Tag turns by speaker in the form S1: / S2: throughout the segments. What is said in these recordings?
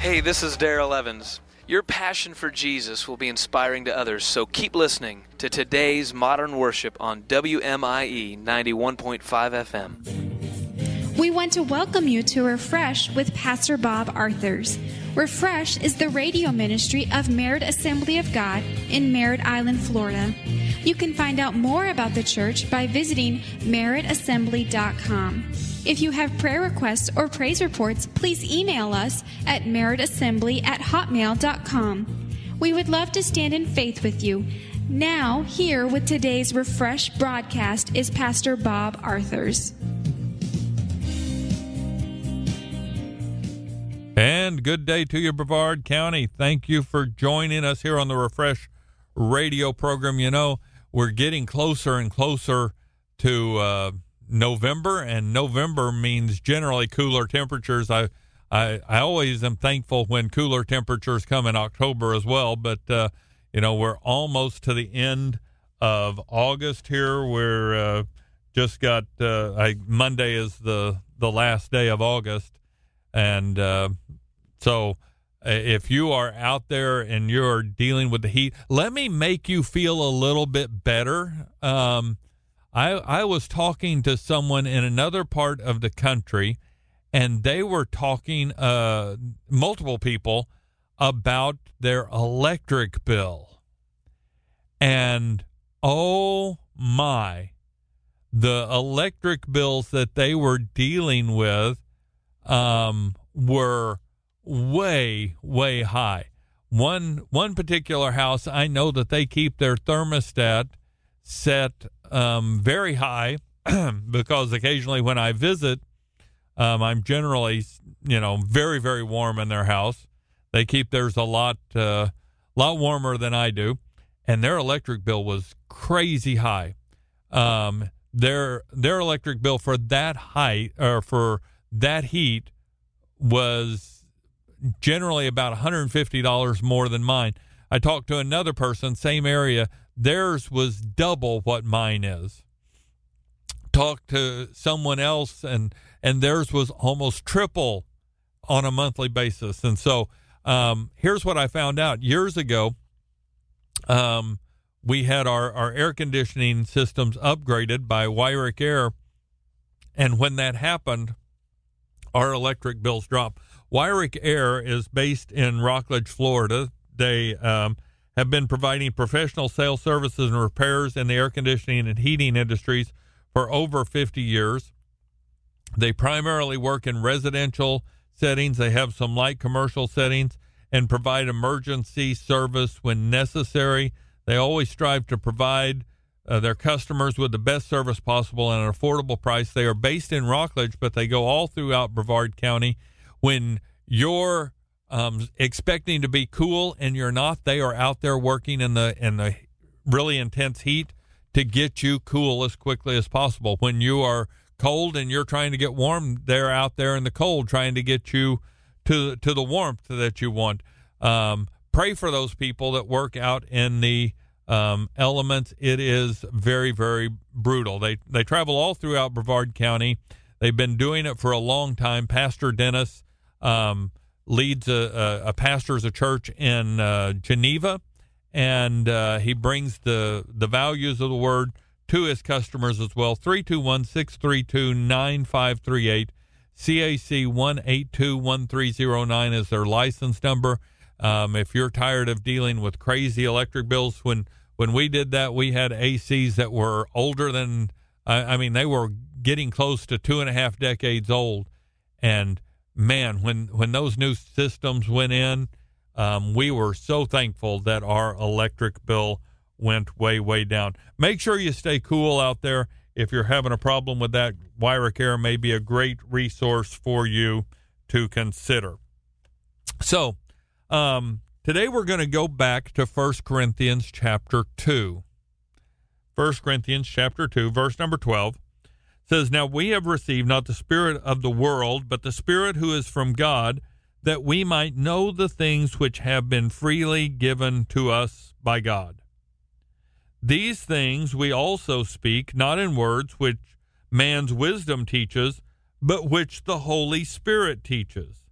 S1: Hey, this is Daryl Evans. Your passion for Jesus will be inspiring to others, so keep listening to today's Modern Worship on WMIE 91.5 FM.
S2: We want to welcome you to Refresh with Pastor Bob Arthurs. Refresh is the radio ministry of Merritt Assembly of God in Merritt Island, Florida. You can find out more about the church by visiting merrittassembly.com. If you have prayer requests or praise reports, please email us at merrittassembly@hotmail.com. We would love to stand in faith with you. Now, here with today's Refresh broadcast is Pastor Bob Arthurs.
S3: And good day to you, Brevard County. Thank you for joining us here on the Refresh radio program. You know, we're getting closer and closer to November, and November means generally cooler temperatures. I always am thankful when cooler temperatures come in October as well, but you know, we're almost to the end of August here. We're just got Monday is the last day of August, and so if you are out there and you're dealing with the heat, let me make you feel a little bit better. I was talking to someone in another part of the country, and they were talking, multiple people, about their electric bill. And, oh my, the electric bills that they were dealing with were way, way high. One particular house, I know that they keep their thermostat set very high because occasionally when I visit, I'm generally, very, very warm in their house. They keep theirs a lot warmer than I do, and their electric bill was crazy high. Their electric bill for that height or for that heat was generally about $150 more than mine. I talked to another person, same area. Theirs was double what mine is. Talked to someone else, and theirs was almost triple on a monthly basis. And so here's what I found out. Years ago, we had our air conditioning systems upgraded by Wyrick Air, and when that happened, our electric bills dropped. Wyrick Air is based in Rockledge, Florida. They have been providing professional sales services and repairs in the air conditioning and heating industries for over 50 years. They primarily work in residential settings. They have some light commercial settings and provide emergency service when necessary. They always strive to provide their customers with the best service possible at an affordable price. They are based in Rockledge, but they go all throughout Brevard County. When you're expecting to be cool and you're not, they are out there working in the really intense heat to get you cool as quickly as possible. When you are cold and you're trying to get warm, they're out there in the cold trying to get you to the warmth that you want. Pray for those people that work out in the elements. It is very, very brutal. They travel all throughout Brevard County. They've been doing it for a long time. Pastor Dennis leads pastors a church in Geneva, and he brings the values of the word to his customers as well. 321-632-9538. CAC 182-1309 is their license number. If you're tired of dealing with crazy electric bills, when we did that, we had ACs that were older than, they were getting close to 2.5 decades old. And man, when those new systems went in, we were so thankful that our electric bill went way, way down. Make sure you stay cool out there. If you're having a problem with that, Wyrick Air may be a great resource for you to consider. So, today we're going to go back to 1 Corinthians chapter 2. 1 Corinthians chapter 2, verse number 12 says, "Now we have received not the spirit of the world, but the Spirit who is from God, that we might know the things which have been freely given to us by God. These things we also speak, not in words which man's wisdom teaches, but which the Holy Spirit teaches,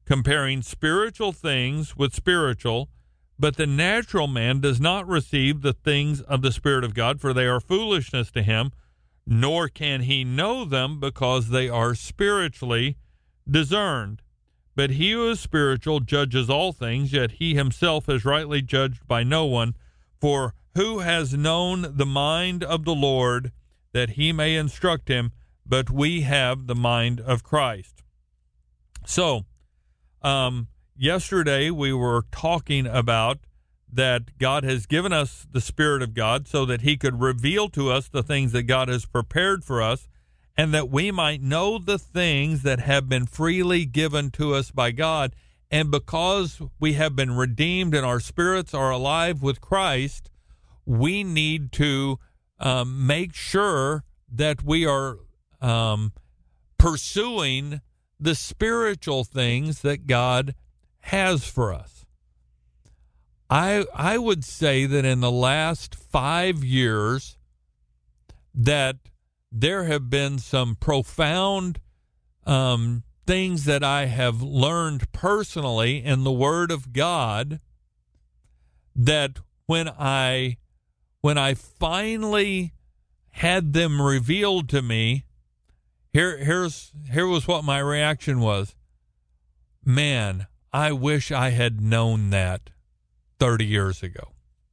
S3: comparing spiritual things with spiritual, but the natural man does not receive the things of the Spirit of God, for they are foolishness to him, nor can he know them because they are spiritually discerned. But he who is spiritual judges all things, yet he himself is rightly judged by no one. For who has known the mind of the Lord that he may instruct him? But we have the mind of Christ. So, yesterday we were talking about that God has given us the Spirit of God so that he could reveal to us the things that God has prepared for us, and that we might know the things that have been freely given to us by God. And because we have been redeemed and our spirits are alive with Christ, we need to make sure that we are pursuing the spiritual things that God has for us. I would say that in the last 5 years that there have been some profound things that I have learned personally in the Word of God, that when I finally had them revealed to me, here was what my reaction was. Man, I wish I had known that 30 years ago.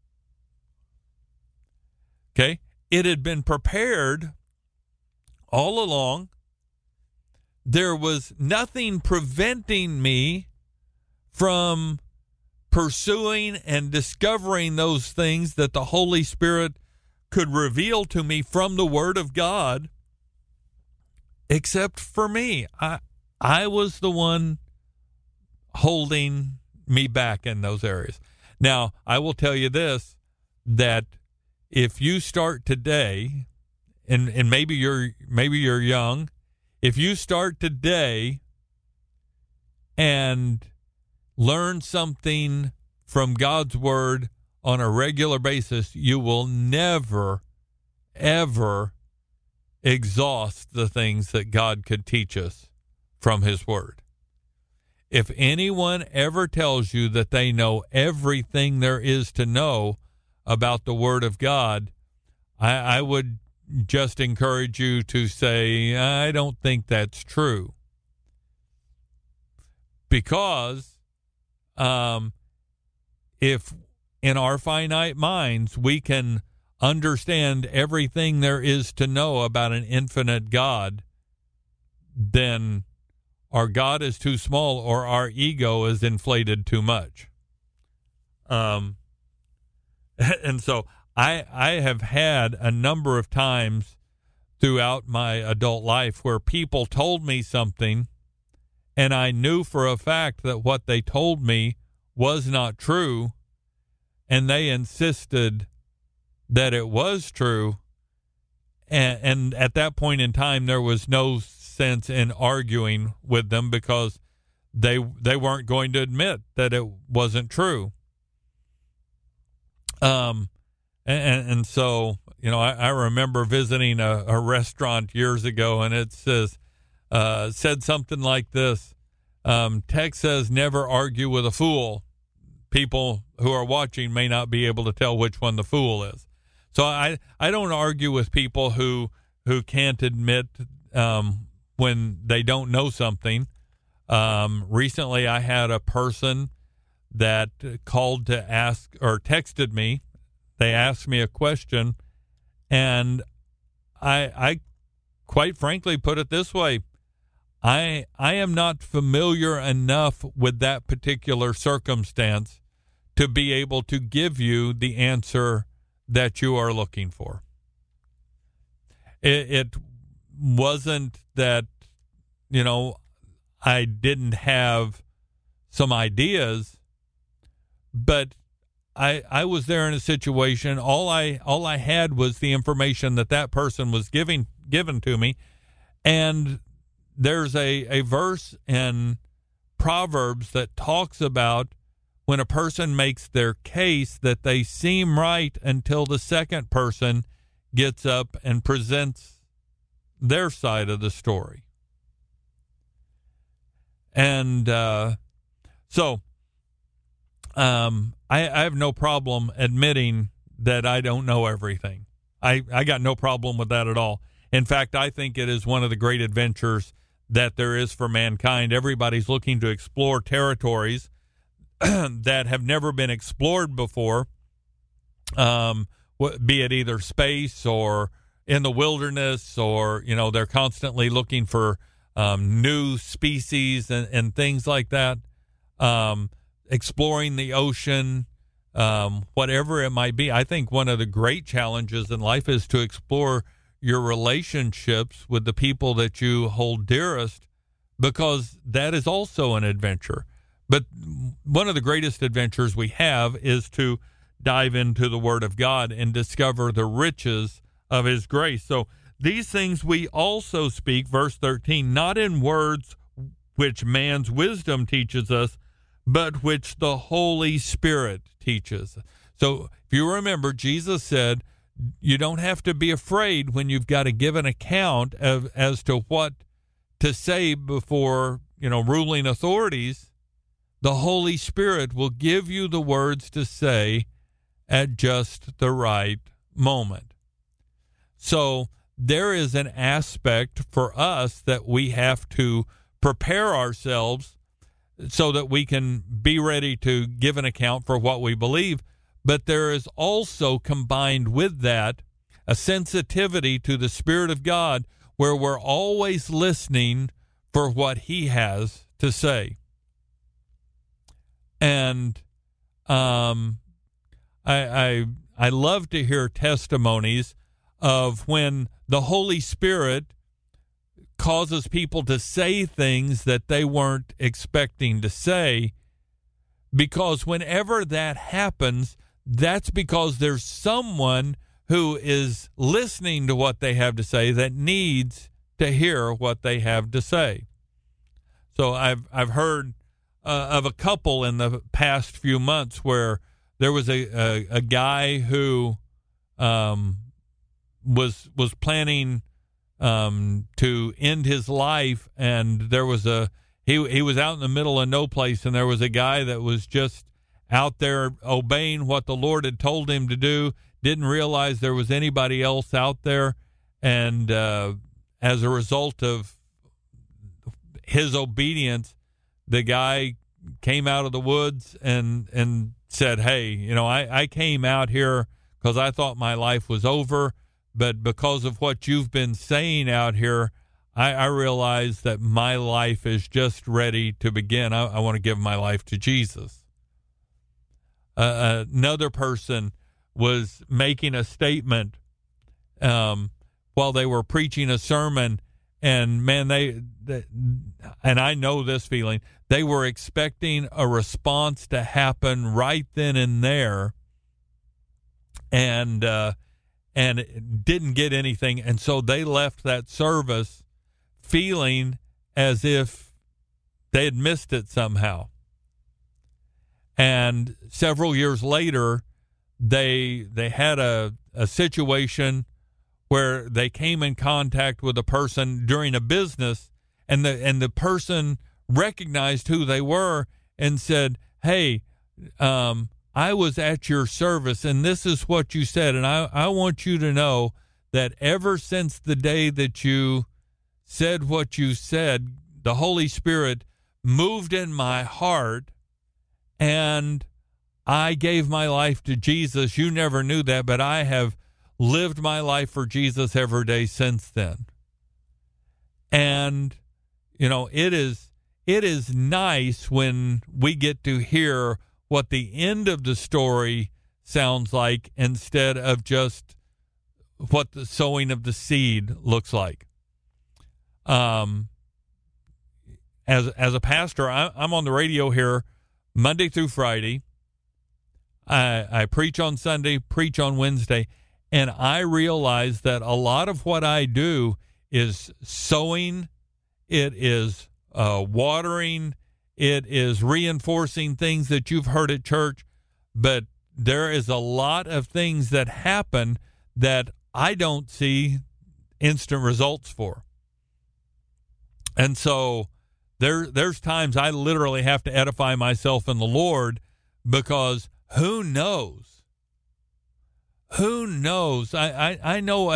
S3: Okay? It had been prepared all along. There was nothing preventing me from pursuing and discovering those things that the Holy Spirit could reveal to me from the Word of God, except for me. I was the one holding me back in those areas. Now, I will tell you this, that if you start today, and maybe you're young, if you start today and learn something from God's Word on a regular basis, you will never, ever exhaust the things that God could teach us from His Word. If anyone ever tells you that they know everything there is to know about the Word of God, I would just encourage you to say, I don't think that's true. Because if in our finite minds we can understand everything there is to know about an infinite God, then our God is too small or our ego is inflated too much. And so I have had a number of times throughout my adult life where people told me something and I knew for a fact that what they told me was not true, and they insisted that it was true. And at that point in time, there was no sense in arguing with them because they weren't going to admit that it wasn't true. And so, you know, I remember visiting a restaurant years ago, and it said something like this. Text says, never argue with a fool. People who are watching may not be able to tell which one the fool is. So I don't argue with people who can't admit when they don't know something. Recently, I had a person that called to ask or texted me. They asked me a question, and I quite frankly put it this way. I am not familiar enough with that particular circumstance to be able to give you the answer that you are looking for. It wasn't that, you know, I didn't have some ideas, but I was there in a situation. All I had was the information that person was given to me, and there's a verse in Proverbs that talks about when a person makes their case that they seem right until the second person gets up and presents their side of the story. And so I have no problem admitting that I don't know everything. I got no problem with that at all. In fact, I think it is one of the great adventures that there is for mankind. Everybody's looking to explore territories that have never been explored before, be it either space or in the wilderness, or, they're constantly looking for new species and things like that, exploring the ocean, whatever it might be. I think one of the great challenges in life is to explore your relationships with the people that you hold dearest, because that is also an adventure. But one of the greatest adventures we have is to dive into the Word of God and discover the riches of His grace. So these things we also speak, verse 13, not in words which man's wisdom teaches us, but which the Holy Spirit teaches. So if you remember, Jesus said, you don't have to be afraid when you've got to give an account as to what to say before, ruling authorities. The Holy Spirit will give you the words to say at just the right moment. So there is an aspect for us that we have to prepare ourselves so that we can be ready to give an account for what we believe. But there is also combined with that a sensitivity to the Spirit of God, where we're always listening for what He has to say. And I love to hear testimonies of when the Holy Spirit causes people to say things that they weren't expecting to say, because whenever that happens, that's because there's someone who is listening to what they have to say that needs to hear what they have to say. So I've heard of a couple in the past few months where there was a guy who was planning to end his life, and there was he was out in the middle of no place, and there was a guy that was just out there obeying what the Lord had told him to do, didn't realize there was anybody else out there, and as a result of his obedience, the guy came out of the woods and said, hey, I came out here because I thought my life was over, but because of what you've been saying out here, I realize that my life is just ready to begin. I want to give my life to Jesus. Another person was making a statement while they were preaching a sermon, and man, and I know this feeling, they were expecting a response to happen right then and there, and didn't get anything, and so they left that service feeling as if they had missed it somehow. And several years later, they had a situation where they came in contact with a person during a business, and the person recognized who they were and said, hey, I was at your service, and this is what you said, and I want you to know that ever since the day that you said what you said, the Holy Spirit moved in my heart, and I gave my life to Jesus. You never knew that, but I have lived my life for Jesus every day since then. And, it is nice when we get to hear what the end of the story sounds like instead of just what the sowing of the seed looks like. As a pastor, I'm on the radio here Monday through Friday. I preach on Sunday, preach on Wednesday, and I realize that a lot of what I do is sowing, it is watering, it is reinforcing things that you've heard at church, but there is a lot of things that happen that I don't see instant results for. And so There's times I literally have to edify myself in the Lord, because who knows? Who knows? I know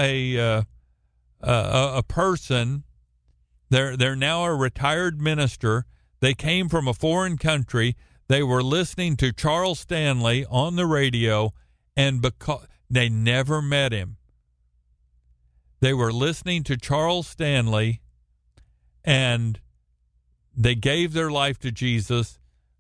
S3: a person. They're now a retired minister. They came from a foreign country. They were listening to Charles Stanley on the radio, and because they never met him, they were listening to Charles Stanley, and they gave their life to Jesus,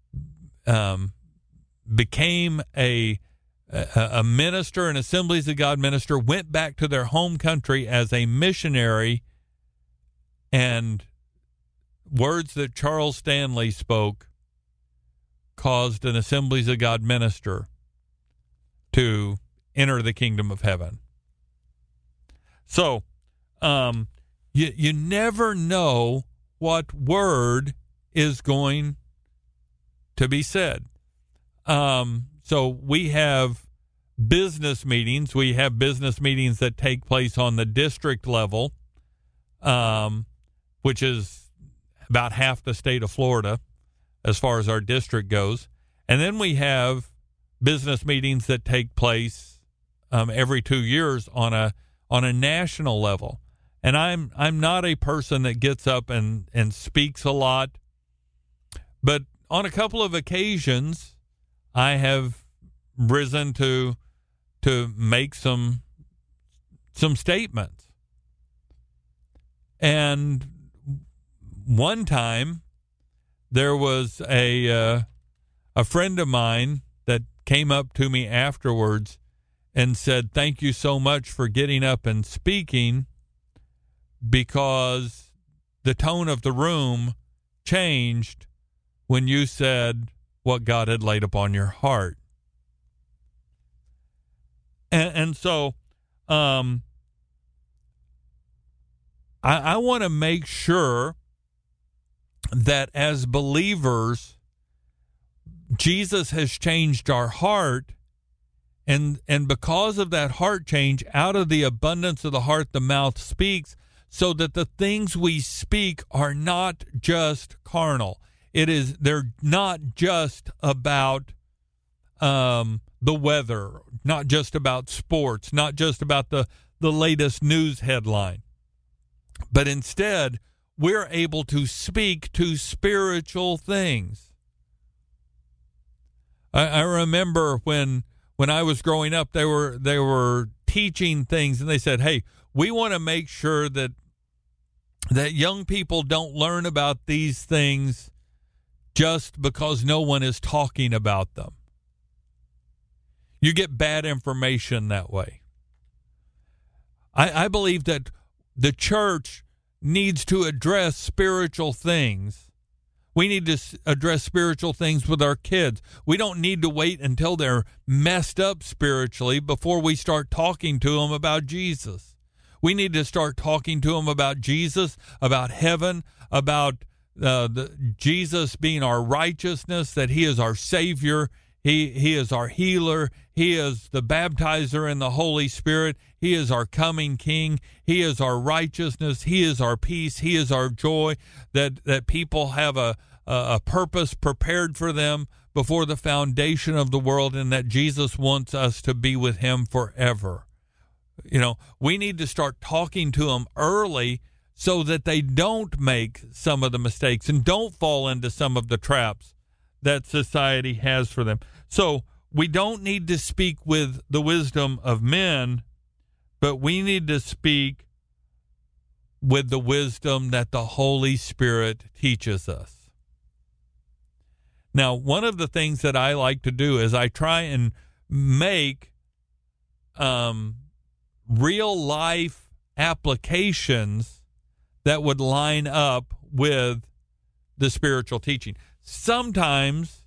S3: became a minister, an Assemblies of God minister, went back to their home country as a missionary, and words that Charles Stanley spoke caused an Assemblies of God minister to enter the kingdom of heaven. So, you never know what word is going to be said. So we have business meetings. We have business meetings that take place on the district level, which is about half the state of Florida as far as our district goes. And then we have business meetings that take place every 2 years on a national level. And I'm not a person that gets up and speaks a lot, but on a couple of occasions I have risen to make some statements. And one time there was a friend of mine that came up to me afterwards and said, "Thank you so much for getting up and speaking, because the tone of the room changed when you said what God had laid upon your heart." And so I want to make sure that as believers, Jesus has changed our heart, and because of that heart change, out of the abundance of the heart the mouth speaks, so that the things we speak are not just carnal. They're not just about the weather, not just about sports, not just about the latest news headline, but instead we're able to speak to spiritual things. I remember when I was growing up, they were teaching things, and they said, "Hey, we want to make sure that young people don't learn about these things just because no one is talking about them. You get bad information that way." I believe that the church needs to address spiritual things. We need to address spiritual things with our kids. We don't need to wait until they're messed up spiritually before we start talking to them about Jesus. We need to start talking to them about Jesus, about heaven, about Jesus being our righteousness, that he is our Savior, he is our healer, he is the baptizer in the Holy Spirit, he is our coming King, he is our righteousness, he is our peace, he is our joy, that people have a purpose prepared for them before the foundation of the world, and that Jesus wants us to be with him forever. You know, we need to start talking to them early so that they don't make some of the mistakes and don't fall into some of the traps that society has for them. So we don't need to speak with the wisdom of men, but we need to speak with the wisdom that the Holy Spirit teaches us. Now, one of the things that I like to do is I try and make real life applications that would line up with the spiritual teaching. Sometimes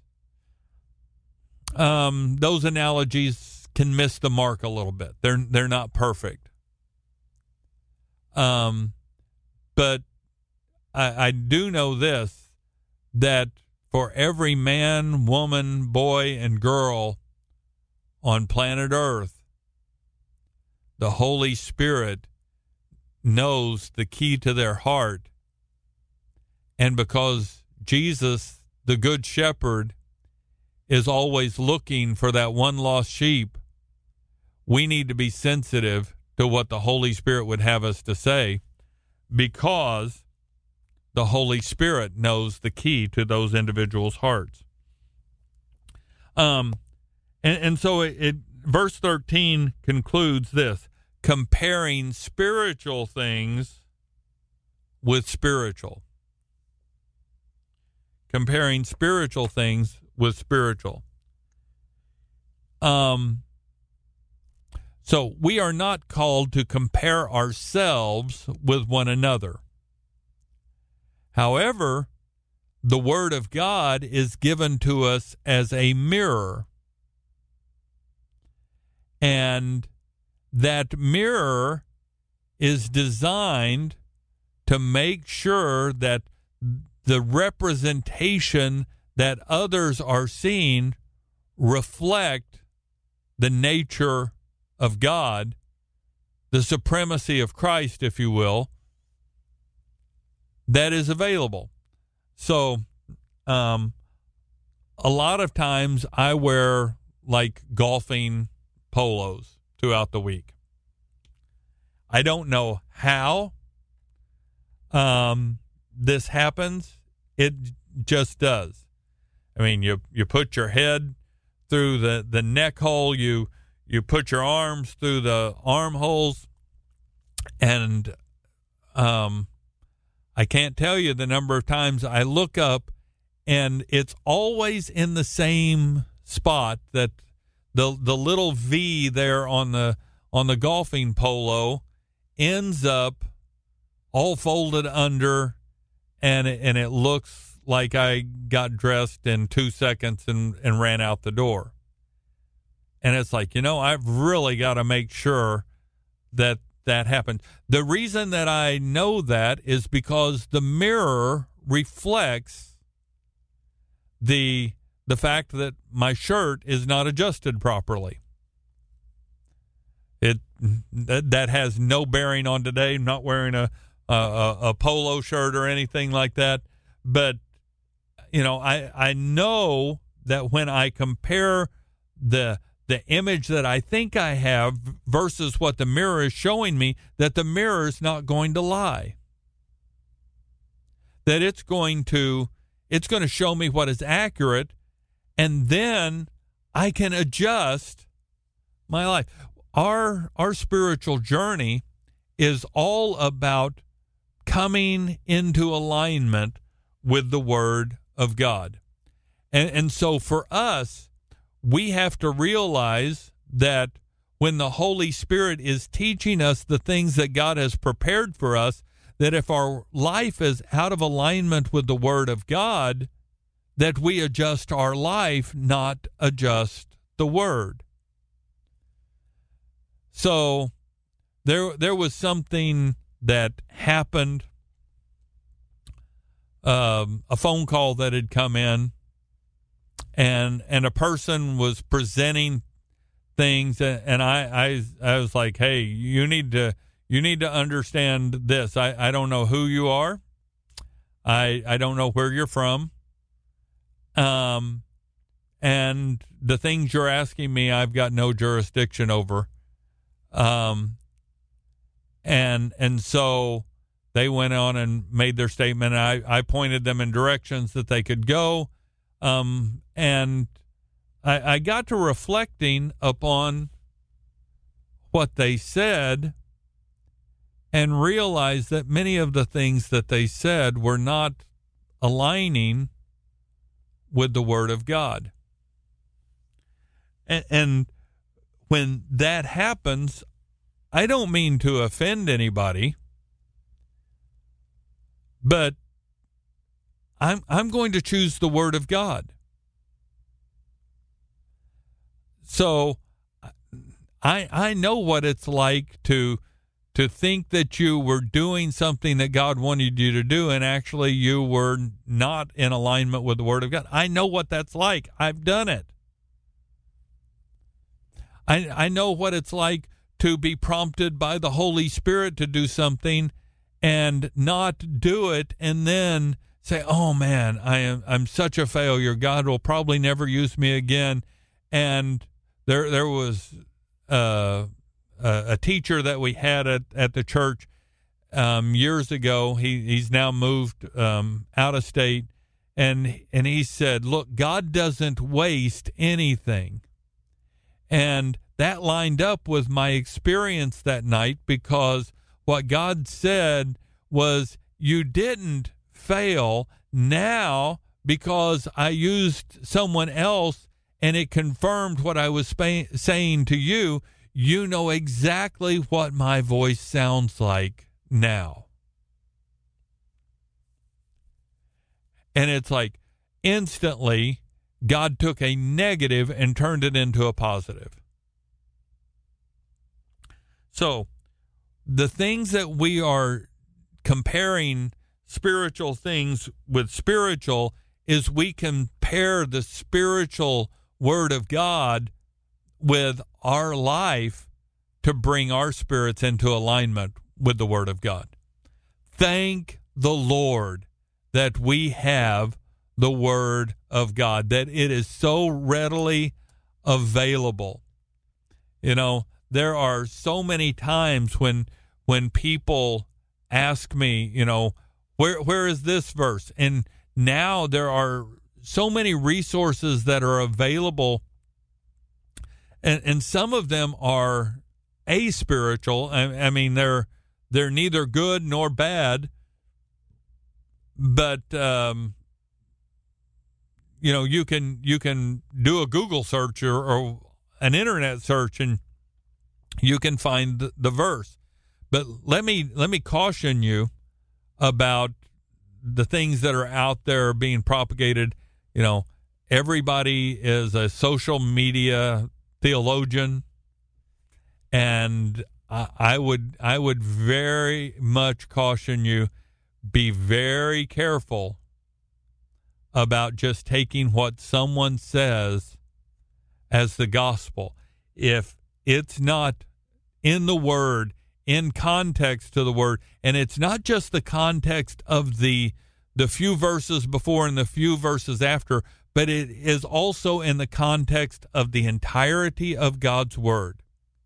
S3: those analogies can miss the mark a little bit. They're not perfect. But I do know this, that for every man, woman, boy, and girl on planet Earth, the Holy Spirit knows the key to their heart And because Jesus, the Good Shepherd, is always looking for that one lost sheep, we need to be sensitive to what the Holy Spirit would have us to say, because the Holy Spirit knows the key to those individuals' hearts. And so verse 13 concludes this: comparing spiritual things with spiritual. Comparing spiritual things with spiritual. So we are not called to compare ourselves with one another. However, the Word of God is given to us as a mirror. And that mirror is designed to make sure that the representation that others are seeing reflect the nature of God, the supremacy of Christ, if you will, that is available. So a lot of times I wear like golfing polos throughout the week. I don't know how this happens. It just does. I mean, you put your head through the neck hole, you put your arms through the armholes, and I can't tell you the number of times I look up and it's always in the same spot, that the little V there on the golfing polo ends up all folded under, and it looks like I got dressed in 2 seconds and ran out the door. And it's like, I've really got to make sure that happens. The reason that I know that is because the mirror reflects the fact that my shirt is not adjusted properly. That has no bearing on today. I'm not wearing a polo shirt or anything like that. But, I know that when I compare the image that I think I have versus what the mirror is showing me, that the mirror is not going to lie. That it's going to show me what is accurate, and then I can adjust my life. Our spiritual journey is all about coming into alignment with the Word of God. And so for us, we have to realize that when the Holy Spirit is teaching us the things that God has prepared for us, that if our life is out of alignment with the Word of God, that we adjust our life, not adjust the Word. So there was something that happened, a phone call that had come in, and a person was presenting things, and I was like, hey, you need to understand this. I don't know who you are. I don't know where you're from. And the things you're asking me, I've got no jurisdiction over. And so they went on and made their statement. I pointed them in directions that they could go. And I got to reflecting upon what they said and realized that many of the things that they said were not aligning with the Word of God. And when that happens, I don't mean to offend anybody, but I'm going to choose the Word of God. So I know what it's like to think that you were doing something that God wanted you to do, and actually you were not in alignment with the Word of God. I know what that's like. I've done it. I know what it's like to be prompted by the Holy Spirit to do something and not do it, and then say, oh man, I'm such a failure. God will probably never use me again. And there was a teacher that we had at the church years ago. He's now moved out of state, and he said, look, God doesn't waste anything. And that lined up with my experience that night, because what God said was, you didn't fail now because I used someone else and it confirmed what I was saying to you. You know exactly what my voice sounds like now. And it's like instantly God took a negative and turned it into a positive. So the things that we are comparing spiritual things with spiritual is we compare the spiritual word of God with our life to bring our spirits into alignment with the word of God. Thank the Lord that we have the word of God, that it is so readily available. You know, there are so many times when people ask me, you know, where is this verse? And now there are so many resources that are available, and some of them are aspiritual. I mean, they're neither good nor bad, but you know, you can do a Google search or an internet search, and you can find the verse. But let me caution you about the things that are out there being propagated. You know, everybody is a social media theologian, and I would very much caution you, be very careful about just taking what someone says as the gospel. If it's not in the word, in context to the word, and it's not just the context of the few verses before and the few verses after, but it is also in the context of the entirety of God's word.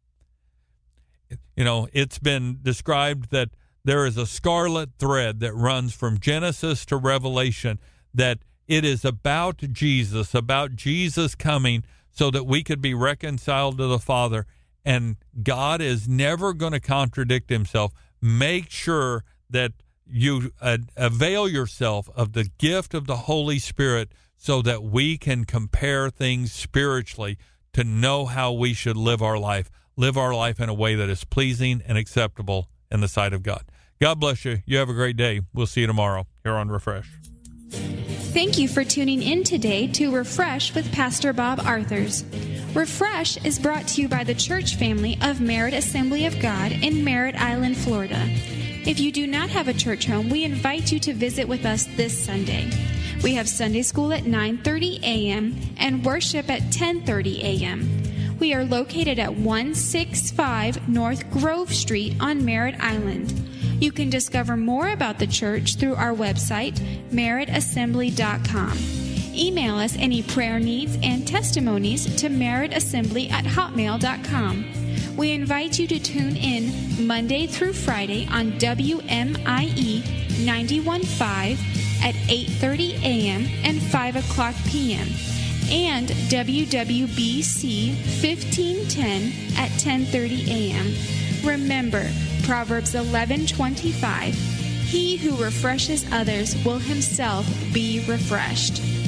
S3: You know, it's been described that there is a scarlet thread that runs from Genesis to Revelation, that it is about Jesus coming so that we could be reconciled to the Father. And God is never going to contradict himself. Make sure that you avail yourself of the gift of the Holy Spirit so that we can compare things spiritually to know how we should live our life in a way that is pleasing and acceptable in the sight of God. God bless you. You have a great day. We'll see you tomorrow here on Refresh.
S2: Thank you for tuning in today to Refresh with Pastor Bob Arthurs. Refresh is brought to you by the church family of Merritt Assembly of God in Merritt Island, Florida. If you do not have a church home, we invite you to visit with us this Sunday. We have Sunday school at 9:30 a.m. and worship at 10:30 a.m. We are located at 165 North Grove Street on Merritt Island. You can discover more about the church through our website, merrittassembly.com. Email us any prayer needs and testimonies to merrittassembly@hotmail.com. We invite you to tune in Monday through Friday on WMIE 91.5 at 8:30 a.m. and 5 o'clock p.m. and WWBC 1510 at 10:30 a.m. Remember, Proverbs 11:25, he who refreshes others will himself be refreshed.